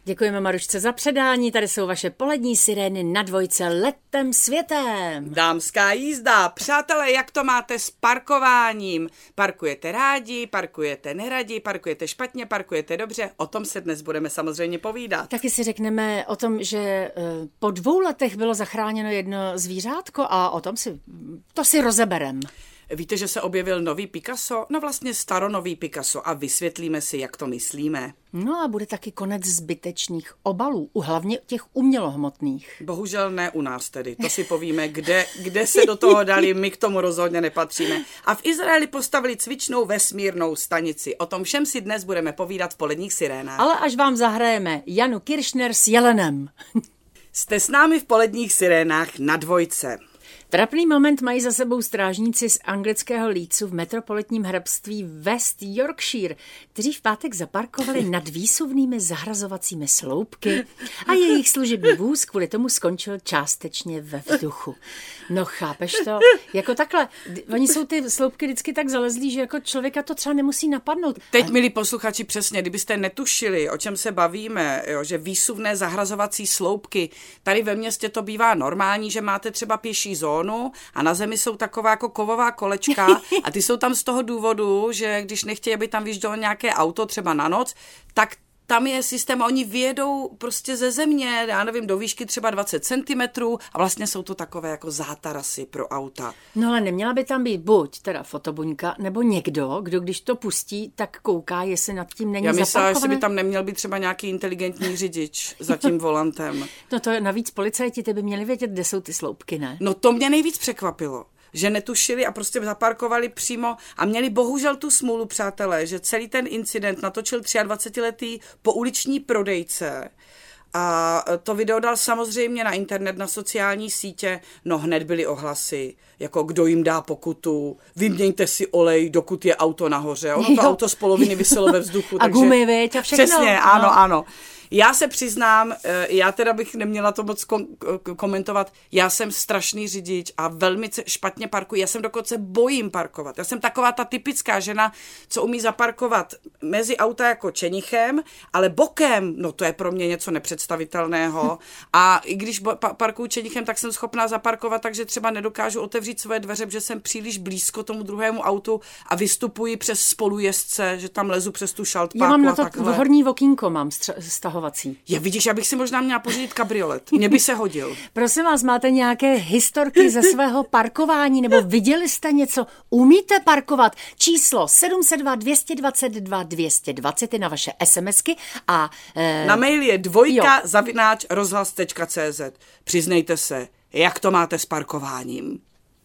Děkujeme Marušce za předání, tady jsou vaše polední sirény na dvojce Letem světem. Dámská jízda. Přátelé, jak to máte s parkováním? Parkujete rádi, parkujete neradi, parkujete špatně, parkujete dobře? O tom se dnes budeme samozřejmě povídat. Taky si řekneme o tom, že po 2 letech bylo zachráněno jedno zvířátko a o tom si rozeberem. Víte, že se objevil nový Picasso? No vlastně staronový Picasso a vysvětlíme si, jak to myslíme. No a bude taky konec zbytečných obalů, hlavně těch umělohmotných. Bohužel ne u nás tedy, to si povíme, kde se do toho dali, my k tomu rozhodně nepatříme. A v Izraeli postavili cvičnou vesmírnou stanici. O tom všem si dnes budeme povídat v poledních sirénách. Ale až vám zahrajeme Janu Kiršner s Jelenem. Jste s námi v poledních sirénách na dvojce. Trapný moment mají za sebou strážníci z anglického Leedsu v metropolitním hrabství West Yorkshire, kteří v pátek zaparkovali nad výsuvnými zahrazovacími sloupky a jejich služební vůz kvůli tomu skončil částečně ve vzduchu. No chápeš to? Jako takhle, oni jsou ty sloupky vždycky tak zalezlí, že jako člověka to třeba nemusí napadnout. Teď, milí posluchači, přesně, kdybyste netušili, o čem se bavíme, jo, že výsuvné zahrazovací sloupky, tady ve městě to bývá normální, že máte třeba pěší zónu a na zemi jsou taková jako kovová kolečka a ty jsou tam z toho důvodu, že když nechtějí, aby tam vyjíždělo nějaké auto třeba na noc, tak tam je systém a oni vyjedou prostě ze země, já nevím, do výšky třeba 20 cm a vlastně jsou to takové jako zátarasy pro auta. No ale neměla by tam být buď teda fotobuňka, nebo někdo, kdo když to pustí, tak kouká, jestli nad tím není zaparkované. Já myslím, jestli by tam neměl být třeba nějaký inteligentní řidič za tím volantem. No to navíc policajti, ty by měli vědět, kde jsou ty sloupky, ne? No to mě nejvíc překvapilo, že netušili a prostě zaparkovali přímo a měli bohužel tu smůlu, přátelé, že celý ten incident natočil 23letý pouliční prodejce a to video dal samozřejmě na internet, na sociální sítě, no hned byly ohlasy, jako kdo jim dá pokutu, vyměňte si olej, dokud je auto nahoře, ono to auto z poloviny viselo ve vzduchu. A gumy, viď, a všechno. Přesně, ano. Já se přiznám, já teda bych neměla to moc komentovat, já jsem strašný řidič a velmi špatně parkuji, já jsem dokonce bojím parkovat. Já jsem taková ta typická žena, co umí zaparkovat mezi auta jako čenichem, ale bokem, no to je pro mě něco nepředstavitelného a i když parkuju čenichem, tak jsem schopná zaparkovat, takže třeba nedokážu otevřít své dveře, protože jsem příliš blízko tomu druhému autu a vystupuji přes spolujezdce, že tam lezu přes tu šaltpáku. Já mám na to horní okýnko, mám stahovací. Já vidíš, já bych si možná měla pořídit kabriolet. Mně by se hodil. Prosím vás, máte nějaké historky ze svého parkování nebo viděli jste něco? Umíte parkovat? Číslo 702 222 220 je na vaše SMSky a... Na mail je dvojka@rozhlas.cz. Přiznejte se, jak to máte s parkováním.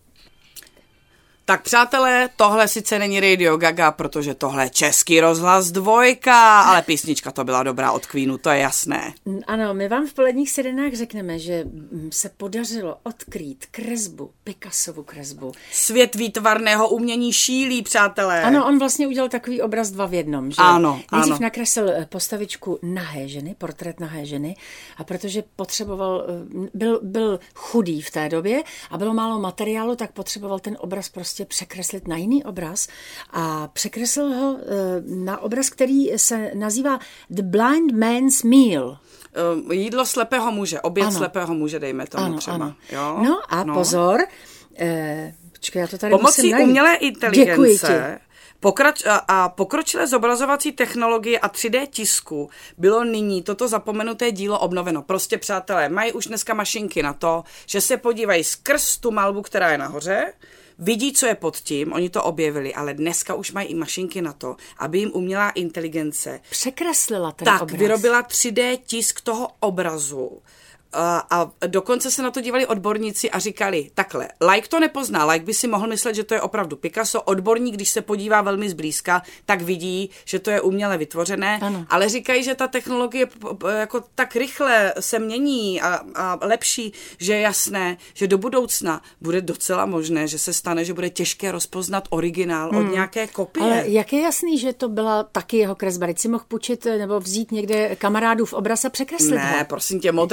Tak přátelé, tohle sice není Radio Gaga, protože tohle je Český rozhlas 2, ale písnička to byla dobrá od Queenu, to je jasné. Ano, my vám v poledních sirénách řekneme, že se podařilo odkrýt kresbu, Picassovu kresbu. Svět výtvarného umění šílí, přátelé. Ano, on vlastně udělal takový obraz 2 v jednom, že? Ano. Nejdřív nakreslil postavičku nahé ženy, portrét nahé ženy a protože potřeboval, byl chudý v té době a bylo málo materiálu, tak potřeboval ten obraz prostě překreslit na jiný obraz a překreslil ho na obraz, který se nazývá The Blind Man's Meal. Jídlo slepého muže, oběd slepého muže, dejme tomu třeba. Ano. Jo? No a pozor, počkej, já to tady pomocí umělé inteligence Děkuji ti. A pokročilé zobrazovací technologie a 3D tisku bylo nyní toto zapomenuté dílo obnoveno. Prostě, přátelé, mají už dneska mašinky na to, že se podívají skrz tu malbu, která je nahoře, vidí, co je pod tím, oni to objevili, ale dneska už mají i mašinky na to, aby jim umělá inteligence překreslila ten obraz. Tak, vyrobila 3D tisk toho obrazu. A dokonce se na to dívali odborníci a říkali, takhle, laik to nepozná, laik by si mohl myslet, že to je opravdu Picasso, odborník, když se podívá velmi zblízka, tak vidí, že to je uměle vytvořené, ale říkají, že ta technologie jako tak rychle se mění a lepší, že je jasné, že do budoucna bude docela možné, že se stane, že bude těžké rozpoznat originál od nějaké kopie. Ale jak je jasný, že to byla taky jeho kresba? Si mohl půjčit nebo vzít někde kamarádův obraz a překreslit ho? Ne, prosím tě, modré období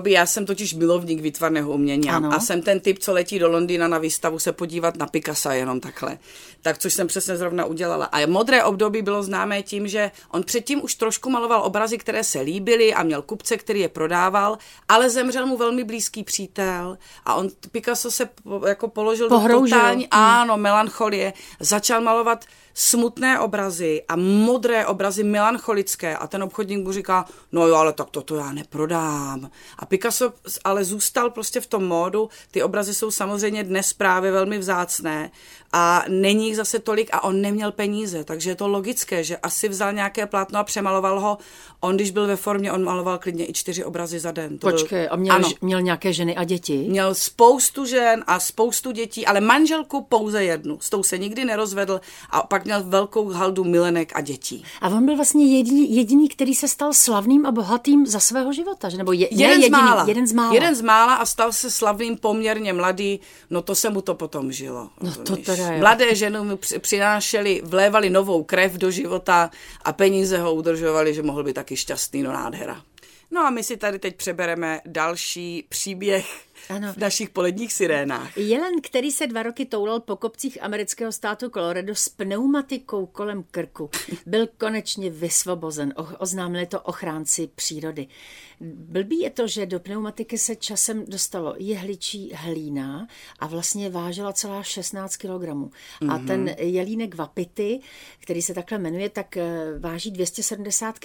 období, já jsem totiž milovník výtvarného umění a jsem ten typ, co letí do Londýna na výstavu se podívat na Picassa jenom takhle. Tak což jsem přesně zrovna udělala. A modré období bylo známé tím, že on předtím už trošku maloval obrazy, které se líbily a měl kupce, který je prodával, ale zemřel mu velmi blízký přítel a on Picasso se jako položil do totální melancholie, začal malovat smutné obrazy a modré obrazy melancholické a ten obchodník mu říká, no jo, ale tak toto já neprodám. A Picasso ale zůstal prostě v tom módu, ty obrazy jsou samozřejmě dnes právě velmi vzácné a není jich zase tolik a on neměl peníze, takže je to logické, že asi vzal nějaké plátno a přemaloval ho. On, když byl ve formě, on maloval klidně i 4 obrazy za den. Počkej, a měl nějaké ženy a děti? Měl spoustu žen a spoustu dětí, ale manželku pouze jednu. S tou se nikdy nerozvedl a pak měl velkou haldu milenek a dětí. A on byl vlastně jediný, který se stal slavným a bohatým za svého života, že? Nebo jeden z mála a stal se slavným poměrně mladý, no to se mu to potom žilo. No to teda jo. Mladé ženy mu přinášely, vlévali novou krev do života a peníze ho udržovali, že mohl být taky šťastný, no nádhera. No a my si tady teď přebereme další příběh v našich poledních sirénách. Jelen, který se 2 roky toulal po kopcích amerického státu Colorado s pneumatikou kolem krku, byl konečně vysvobozen. Oznámili to ochránci přírody. Blbý je to, že do pneumatiky se časem dostalo jehličí hlína a vlastně vážila celá 16 kilogramů. A ten jelínek Wapiti, který se takhle jmenuje, tak váží 270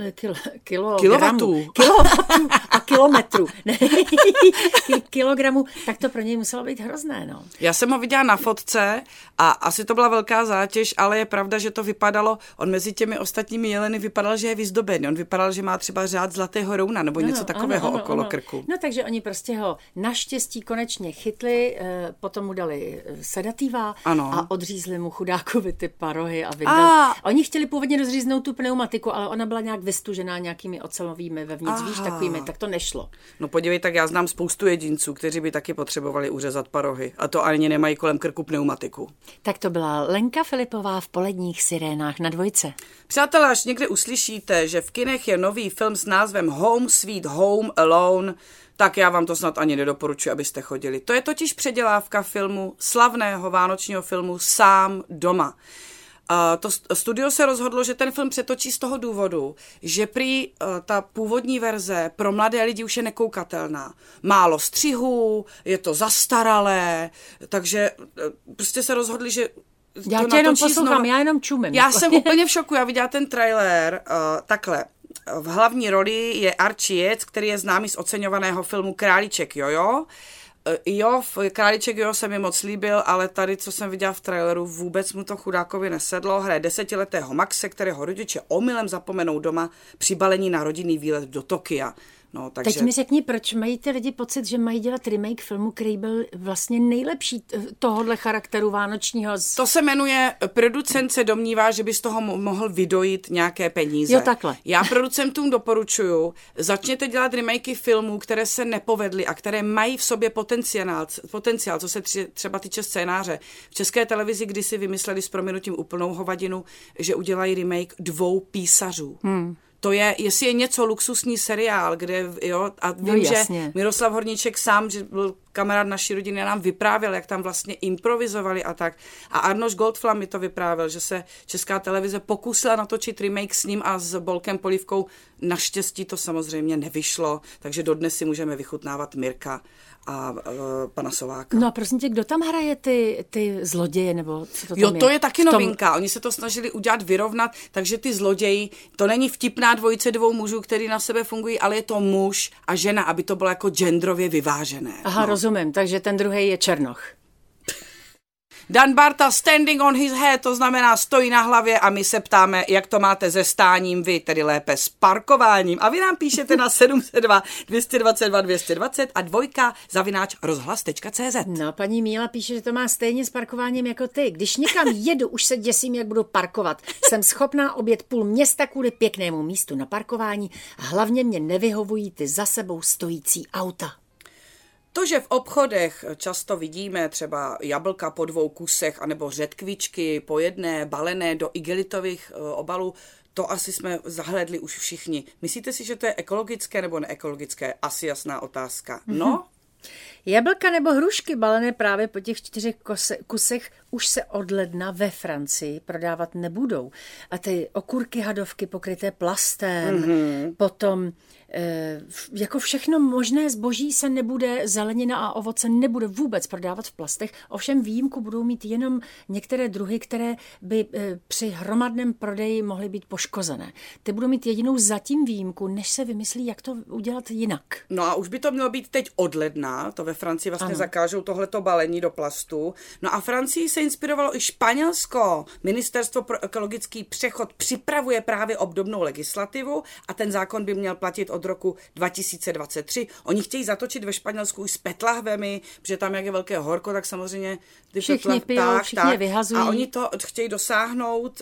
kilogramů a kilometrů. Kilogramů, tak to pro něj muselo být hrozné, no. Já jsem ho viděla na fotce a asi to byla velká zátěž, ale je pravda, že to vypadalo, on mezi těmi ostatními jeleny vypadal, že je vyzdobený. On vypadal, že má třeba řád zlatého rouna nebo něco takového okolo krku. No takže oni prostě ho naštěstí konečně chytli, potom mu dali sedativa a odřízli mu chudákovi ty parohy a vydali. Oni chtěli původně rozříznout tu pneumatiku, ale ona byla nějak vystužená nějakými ocelovými vevnitř, víš, takovými, tak to nešlo. No podívej, tak já znám spoustu jedinců, kteří by taky potřebovali uřezat parohy a to ani nemají kolem krku pneumatiku. Tak to byla Lenka Filipová v poledních sirénách na Dvojce. Přátelé, až někde uslyšíte, že v kinech je nový film s názvem Home Sweet Home Alone, tak já vám to snad ani nedoporučuji, abyste chodili. To je totiž předělávka filmu, slavného vánočního filmu Sám doma. To studio se rozhodlo, že ten film přetočí z toho důvodu, že prý ta původní verze pro mladé lidi už je nekoukatelná. Málo střihů, je to zastaralé, takže prostě se rozhodli, že já tě jenom poslouchám, já jenom čumím. Já jsem úplně v šoku, já viděla ten trailer takhle. V hlavní roli je Archie Yates, který je známý z oceňovaného filmu Králíček Jojo. Králíček Jojo se mi moc líbil, ale tady, co jsem viděla v traileru, vůbec mu to chudákovi nesedlo. Hraje 10letého Maxe, kterého rodiče omylem zapomenou doma při balení na rodinný výlet do Tokia. No, takže... Teď mi řekni, proč mají ty lidi pocit, že mají dělat remake filmu, který byl vlastně nejlepší tohohle charakteru vánočního. To se jmenuje, producent se domnívá, že by z toho mohl vydojit nějaké peníze. Jo, takhle. Já producentům doporučuju, začněte dělat remakey filmů, které se nepovedly a které mají v sobě potenciál, co se třeba týče scénáře. V České televizi kdysi vymysleli s prominutím úplnou hovadinu, že udělají remake 2 písařů. To je, jestli je něco luxusní seriál, kde, a vím, že Miroslav Horníček sám, že byl kamarád naší rodiny, nám vyprávěl, jak tam vlastně improvizovali a tak. A Arnoš Goldflam mi to vyprávěl, že se Česká televize pokusila natočit remake s ním a s Bolkem Polívkou. Naštěstí to samozřejmě nevyšlo, takže dodnes si můžeme vychutnávat Mirka a pana Sováka. No a prosím tě, kdo tam hraje ty zloděje, nebo co to tam je? To je taky novinka. Oni se to snažili udělat, vyrovnat, takže ty zloději, to není vtipná dvojice 2 mužů, který na sebe fungují, ale je to muž a žena, aby to bylo jako genderově vyvážené. Aha, rozumím, takže ten druhý je Černoch. Dan Barta standing on his head, to znamená stojí na hlavě a my se ptáme, jak to máte se stáním vy, tedy lépe s parkováním. A vy nám píšete na 702 222 220 a 2@rozhlas.cz. No, paní Míla píše, že to má stejně s parkováním jako ty. Když někam jedu, už se děsím, jak budu parkovat. Jsem schopná objet půl města kvůli pěknému místu na parkování a hlavně mě nevyhovují ty za sebou stojící auta. To, že v obchodech často vidíme třeba jablka po 2 kusech anebo řetkvičky po jedné balené do igelitových obalů, to asi jsme zahlédli už všichni. Myslíte si, že to je ekologické nebo neekologické? Asi jasná otázka. No? Jablka nebo hrušky balené právě po těch 4 kusech už se od ledna ve Francii prodávat nebudou. A ty okurky hadovky pokryté plastem, potom jako všechno možné zboží se nebude, zelenina a ovoce nebude vůbec prodávat v plastech, ovšem výjimku budou mít jenom některé druhy, které by při hromadném prodeji mohly být poškozené. Ty budou mít jedinou zatím výjimku, než se vymyslí, jak to udělat jinak. No a už by to mělo být teď od ledna, to ve Francii vlastně zakážou tohleto balení do plastu. No a Francii se inspirovalo i Španělsko. Ministerstvo pro ekologický přechod připravuje právě obdobnou legislativu a ten zákon by měl platit od roku 2023. Oni chtějí zatočit ve Španělsku už s petlahvemi, protože tam, jak je velké horko, tak samozřejmě ty všichni pijou, všichni vyhazují. A oni to chtějí dosáhnout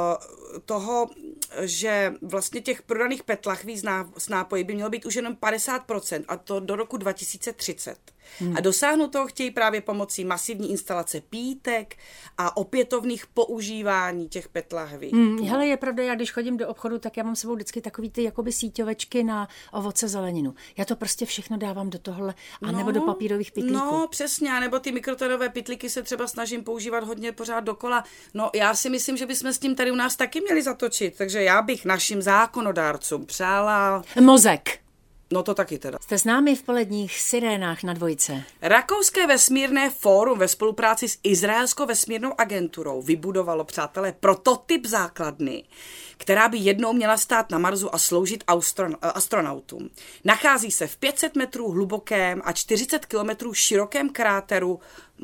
toho, že vlastně těch prodaných petlahví s nápoji by mělo být už jenom 50%, a to do roku 2030. A dosáhnout toho chtějí právě pomocí masivní instalace pítek a opětovných používání těch petlahví. Hele, je pravda, já když chodím do obchodu, tak já mám sebou vždycky takový ty jakoby síťovečky na ovoce, zeleninu. Já to prostě všechno dávám do tohle, nebo do papírových pytlíků. No, přesně, nebo ty mikrotonové pytlíky se třeba snažím používat hodně pořád dokola. No, já si myslím, že bychom s tím tady u nás taky měli zatočit, takže já bych našim zákonodárcům přála... Mozek. No to taky teda. Jste s námi v poledních sirénách na Dvojce. Rakouské vesmírné fórum ve spolupráci s izraelskou vesmírnou agenturou vybudovalo, přátelé, prototyp základny, která by jednou měla stát na Marsu a sloužit astronautům. Nachází se v 500 metrů hlubokém a 40 kilometrů širokém kráteru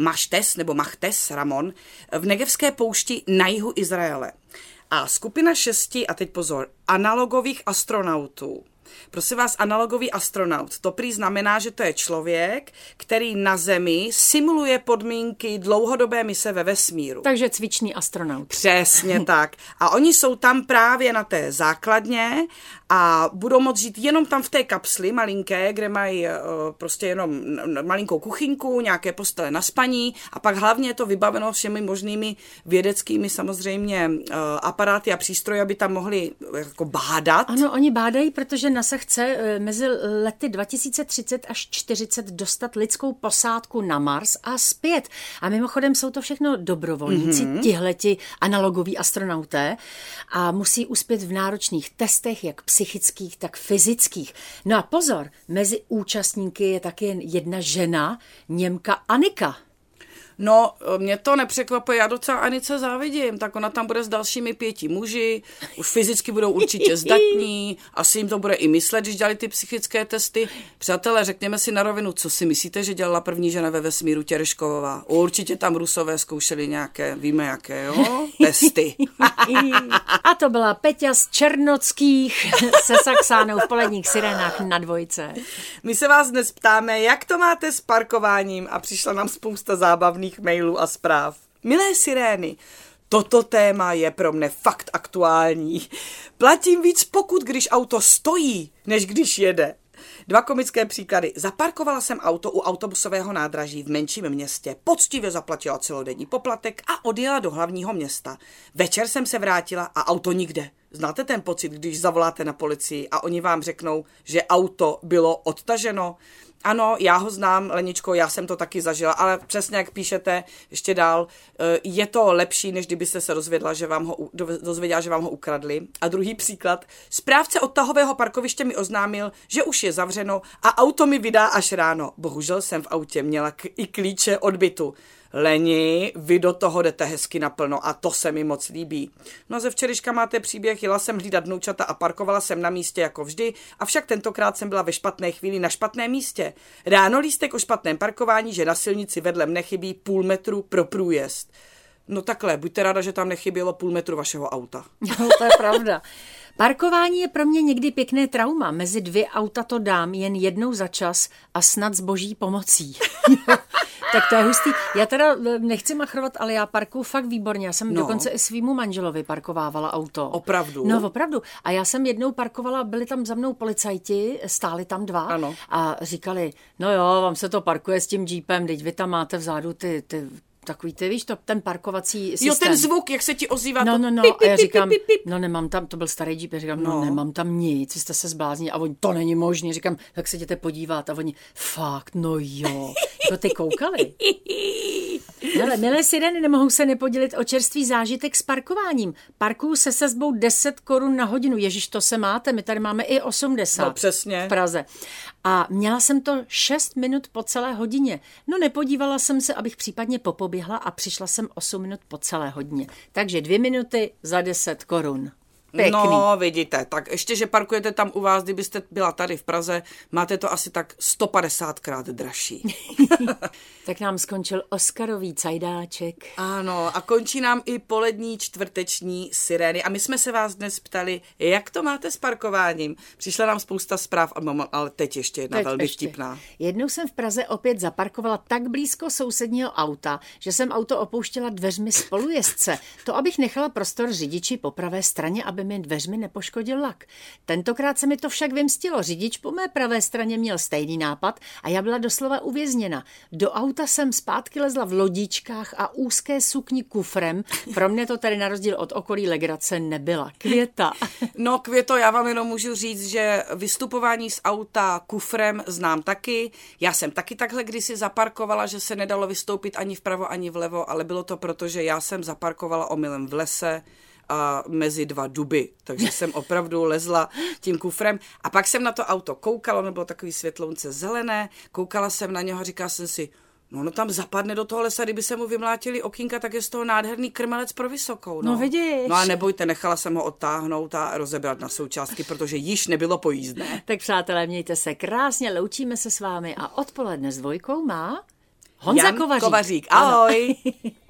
Machtes Ramon v Negevské poušti na jihu Izraele. A skupina 6, a teď pozor, analogových astronautů. Prosím vás, analogový astronaut. To prý znamená, že to je člověk, který na Zemi simuluje podmínky dlouhodobé mise ve vesmíru. Takže cvičný astronaut. Přesně tak. A oni jsou tam právě na té základně a budou moct žít jenom tam v té kapsli malinké, kde mají prostě jenom malinkou kuchyňku, nějaké postele na spaní a pak hlavně je to vybaveno všemi možnými vědeckými samozřejmě aparáty a přístroje, aby tam mohli jako bádat. Ano, oni bádají, protože NASA chce mezi lety 2030 až 40 dostat lidskou posádku na Mars a zpět. A mimochodem jsou to všechno dobrovolníci, tihleti analogoví astronauté a musí uspět v náročných testech, jak psychických, tak fyzických. No a pozor, mezi účastníky je taky jedna žena, Němka Annika. No, mě to nepřekvapuje, já docela Anice závidím, tak ona tam bude s dalšími 5 muži, už fyzicky budou určitě zdatní, asi jim to bude i myslet, když dělali ty psychické testy. Přátelé, řekněme si na rovinu, co si myslíte, že dělala první žena ve vesmíru, Terešková? Určitě tam Rusové zkoušeli nějaké, víme jaké, jo? Testy. A to byla Peťa z Černockých se Saxánou v poledních sirénách na Dvojce. My se vás dnes ptáme, jak to máte s parkováním a přišla nám spousta zábavných mailů a zpráv. Milé sirény, toto téma je pro mne fakt aktuální. Platím víc pokut, když auto stojí, než když jede. 2 komické příklady. Zaparkovala jsem auto u autobusového nádraží v menším městě, poctivě zaplatila celodenní poplatek a odjela do hlavního města. Večer jsem se vrátila a auto nikde. Znáte ten pocit, když zavoláte na policii a oni vám řeknou, že auto bylo odtaženo? Ano, já ho znám, Leničko, já jsem to taky zažila, ale přesně jak píšete ještě dál, je to lepší, než kdybyste se dozvěděla, že vám ho ukradli. A druhý příklad, správce odtahového parkoviště mi oznámil, že už je zavřeno a auto mi vydá až ráno. Bohužel jsem v autě měla i klíče od bytu. Leni, vy do toho jdete hezky naplno a to se mi moc líbí. No ze včerejška máte příběh, jela jsem hlídat vnoučata a parkovala jsem na místě jako vždy, avšak tentokrát jsem byla ve špatné chvíli na špatném místě. Ráno lístek o špatném parkování, že na silnici vedle mne chybí půl metru pro průjezd. No takhle, buďte ráda, že tam nechybělo půl metru vašeho auta. No, to je pravda. Parkování je pro mě někdy pěkné trauma. Mezi 2 auta to dám jen jednou za čas a snad s boží pomocí. Tak to je hustý. Já teda nechci machrovat, ale já parkuju fakt výborně. Já jsem dokonce i svýmu manželovi parkovávala auto. Opravdu? No, opravdu. A já jsem jednou parkovala, byli tam za mnou policajti, stáli tam 2 ano. A říkali, no jo, vám se to parkuje s tím džípem, teď vy tam máte vzadu ty takový, ty víš, ten parkovací systém. Jo, ten zvuk, jak se ti ozývá. No, Pip, a já pip, říkám, pip, pip. no nemám tam, to byl starý Jeep, já říkám, no nemám tam nic, jste se zblázni, a oni, to není možné, říkám, tak se jděte podívat, a oni, fakt, no jo, jako ty koukali. Hele, milé sireny, nemohou se nepodělit o čerstvý zážitek s parkováním. Parkuju se sazbou 10 korun na hodinu. Ježiš, to se máte, my tady máme i 80 No, přesně. v Praze. A měla jsem to 6 minut po celé hodině. No nepodívala jsem se, abych případně popoběhla a přišla jsem 8 minut po celé hodině. Takže 2 minuty za 10 korun. Pěkný. No, vidíte, tak ještě, že parkujete tam u vás, kdybyste byla tady v Praze, máte to asi tak 150krát dražší. Tak nám skončil Oscarový cajdáček. Ano, a končí nám i polední čtvrteční sirény. A my jsme se vás dnes ptali, jak to máte s parkováním. Přišla nám spousta zpráv, ale teď ještě jedna velmi vtipná. Jednou jsem v Praze opět zaparkovala tak blízko sousedního auta, že jsem auto opouštěla dveřmi spolujezdce. To, abych nechala prostor řidiči po pravé straně, aby mi dveřmi nepoškodil lak. Tentokrát se mi to však vymstilo. Řidič po mé pravé straně měl stejný nápad a já byla doslova uvězněna. Do auta jsem zpátky lezla v lodičkách a úzké sukni kufrem. Pro mě to tady na rozdíl od okolí legrace nebyla. Květa. No, Květo, já vám jenom můžu říct, že vystupování z auta kufrem znám taky. Já jsem taky takhle kdysi zaparkovala, že se nedalo vystoupit ani vpravo, ani vlevo, ale bylo to proto, že já jsem zaparkovala omylem v lese a mezi 2 duby, takže jsem opravdu lezla tím kufrem a pak jsem na to auto koukala, ono bylo takový světlounce zelené, koukala jsem na něho a říkala jsem si, no tam zapadne do toho lesa, kdyby se mu vymlátili okýnka, tak je z toho nádherný krmelec pro vysokou. No vidíš. No a nebojte, nechala jsem ho odtáhnout a rozebrat na součástky, protože již nebylo pojízdné. Tak přátelé, mějte se krásně, loučíme se s vámi a odpoledne s Dvojkou má Honza Jan Kovařík. Kovařík. Ahoj.